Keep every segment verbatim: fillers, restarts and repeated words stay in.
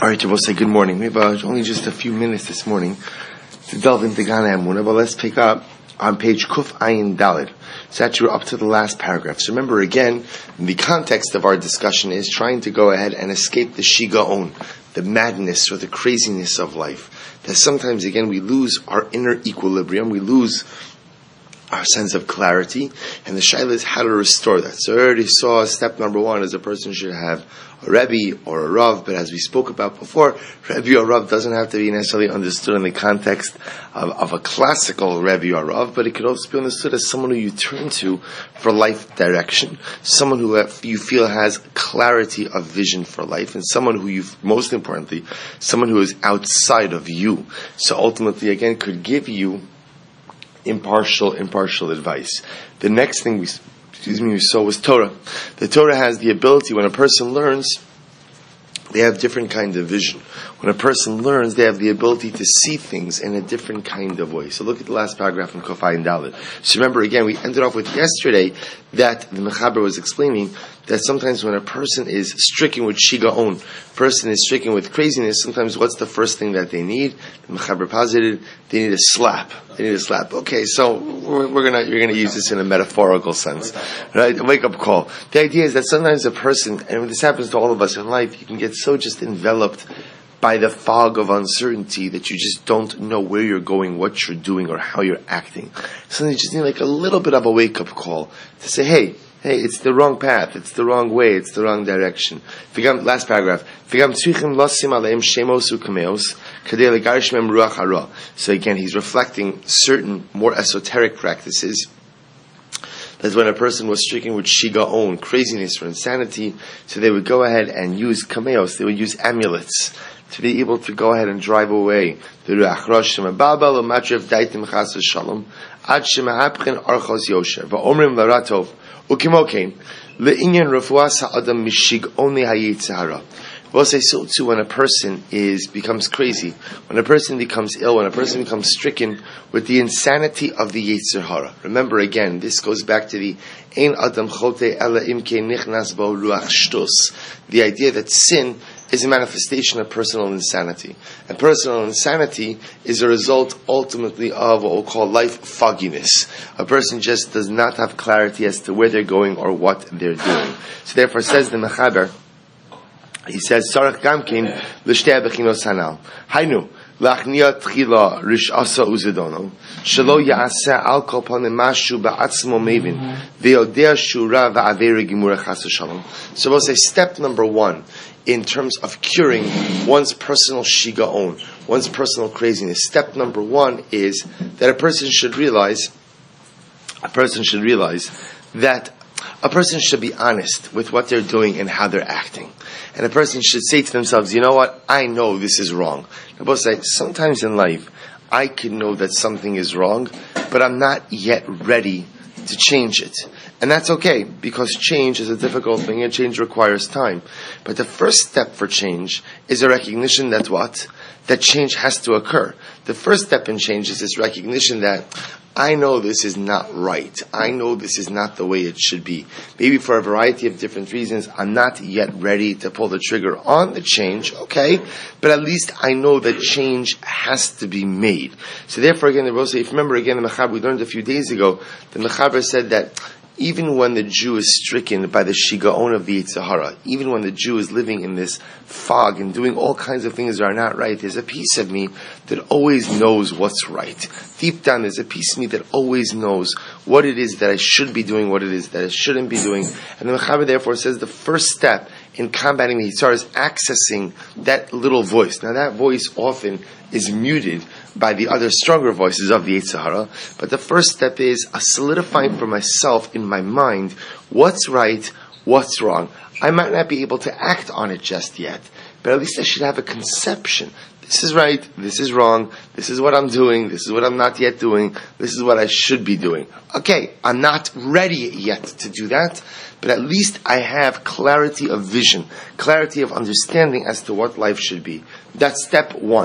All right, we'll say good morning. We have uh, only just a few minutes this morning to delve into Gan HaEmunah, but let's pick up on page Kuf Ayin Daled. So actually we're up to the last paragraph. So remember again, the context of our discussion is trying to go ahead and escape the Shigaon, the madness or the craziness of life. That sometimes again we lose our inner equilibrium, we lose our sense of clarity, and the shaila is how to restore that. So I already saw step number one is a person should have a Rebbe or a Rav, but as we spoke about before, Rebbe or Rav doesn't have to be necessarily understood in the context of, of a classical Rebbe or Rav, but it could also be understood as someone who you turn to for life direction, someone who you feel has clarity of vision for life, and someone who you, most importantly, someone who is outside of you. So ultimately, again, could give you impartial, impartial advice. The next thing we, excuse me, we saw was Torah. The Torah has the ability, when a person learns, they have different kind of vision. When a person learns, they have the ability to see things in a different kind of way. So look at the last paragraph in Kuf Ayin Daled. So remember again, we ended off with yesterday that the Mechaber was explaining that sometimes when a person is stricken with shigaon, person is stricken with craziness, sometimes what's the first thing that they need? The Mechaber posited, they need a slap. They need a slap. Okay, so we're, we're gonna, you're gonna use this in a metaphorical sense, right? A wake up call. The idea is that sometimes a person, and this happens to all of us in life, you can get so just enveloped by the fog of uncertainty that you just don't know where you're going, what you're doing, or how you're acting. So you just need like a little bit of a wake up call to say, hey, Hey, it's the wrong path, it's the wrong way, it's the wrong direction. Last paragraph. So again, he's reflecting certain more esoteric practices. That's when a person was stricken with shigaon, craziness or insanity, so they would go ahead and use kameos, they would use amulets to be able to go ahead and drive away the ruach roshim babal o matrev daitim chas shalom ad shemahapchen archos yosher va'omrim laratov ukimokein le'inyan refuas ha'adam mishig only hayitzahara. We'll say so too when a person is becomes crazy, when a person becomes ill, when a person becomes stricken with the insanity of the Yetzer Hara. Remember again, this goes back to the Ein Adam Chote Ela Imke Nichnas Bo Ruach Shtus, the idea that sin is a manifestation of personal insanity. And personal insanity is a result ultimately of what we'll call life fogginess. A person just does not have clarity as to where they're going or what they're doing. So therefore says the Mechaber, he says, Sarach Gamkin l'shtei bechinos hanal. Hainu, lachnia tchila rishasa uzedono, shelo ya'aseh al kol panim mashu ba'atzmo mevin, ve'odea shura va'averi gimura chas v'shalom. So we'll say step number one, in terms of curing one's personal shigaon, one's personal craziness. Step number one is that a person should realize, a person should realize that a person should be honest with what they're doing and how they're acting. And a person should say to themselves, you know what, I know this is wrong. Now, both say, sometimes in life, I can know that something is wrong, but I'm not yet ready to change it. And that's okay, because change is a difficult thing, and change requires time. But the first step for change is a recognition that what? That change has to occur. The first step in change is this recognition that I know this is not right. I know this is not the way it should be. Maybe for a variety of different reasons, I'm not yet ready to pull the trigger on the change, okay? But at least I know that change has to be made. So therefore, again, the Rosa, if you remember again the Mechaber, we learned a few days ago, the Mechaber said that even when the Jew is stricken by the shigaon of the Yetzer Hara, even when the Jew is living in this fog and doing all kinds of things that are not right, there's a piece of me that always knows what's right. Deep down, there's a piece of me that always knows what it is that I should be doing, what it is that I shouldn't be doing. And the Mechaber therefore says the first step in combating the Yetzer Hara is accessing that little voice. Now that voice often is muted by the other stronger voices of the Yetzer Hara, but the first step is a solidifying for myself in my mind what's right, what's wrong. I might not be able to act on it just yet, but at least I should have a conception. This is right, this is wrong, this is what I'm doing, this is what I'm not yet doing, this is what I should be doing. Okay, I'm not ready yet to do that, but at least I have clarity of vision, clarity of understanding as to what life should be. That's step one.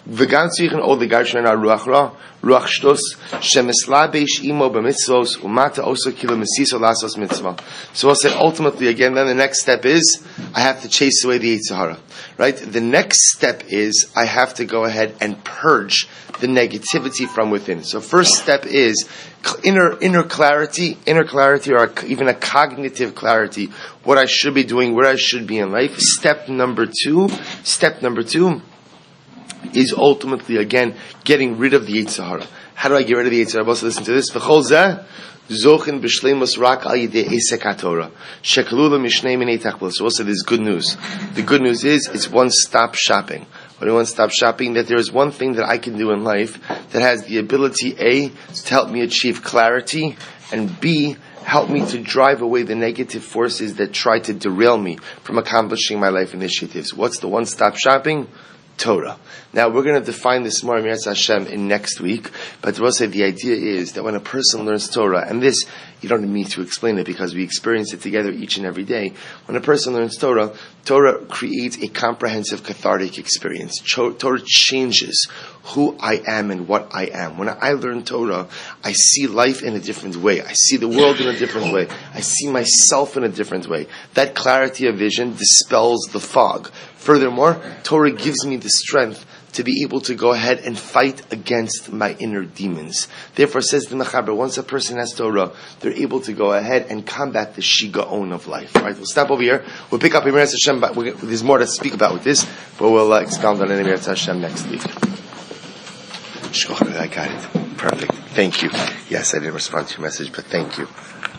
V'gam tzrichen od legarshen ar ruach ra, ruach shtos, shemislabesh imo b'mitzvos, umata osa kilo mesiso lasos mitzvah. So we'll say ultimately again, then the next step is, I have to chase away the Yetzer Hara. Right? The next step is, I have to go ahead and purge the negativity from within. So first step is inner inner clarity, inner clarity, or even a cognitive clarity, what I should be doing, where I should be in life. Step number two, step number two is ultimately again getting rid of the Yetzer Hara. How do I get rid of the Yetzer Hara? Also listen to this. V'chol zeh zochin b'shleimus rak al yidei esek haTorah shekalula mishnei minei tachbel. So also there's good news. The good news is it's one-stop shopping. When I one-stop shopping, that there is one thing that I can do in life that has the ability, A, to help me achieve clarity, and B, help me to drive away the negative forces that try to derail me from accomplishing my life initiatives. What's the one-stop shopping? Torah. Now we're going to define this more in Hashem in next week, but we'll say the idea is that when a person learns Torah, and this, you don't need me to explain it because we experience it together each and every day. When a person learns Torah, Torah creates a comprehensive cathartic experience. Torah changes who I am and what I am. When I learn Torah, I see life in a different way. I see the world in a different way. I see myself in a different way. That clarity of vision dispels the fog. Furthermore, Torah gives me the strength to be able to go ahead and fight against my inner demons. Therefore, says the Mechaber, once a person has Torah, they're able to go ahead and combat the shigaon of life. All right, we'll stop over here. We'll pick up in Emirat Hashem, but there's more to speak about with this, but we'll uh, expound on Emirat Hashem next week. I got it. Perfect. Thank you. Yes, I didn't respond to your message, but thank you.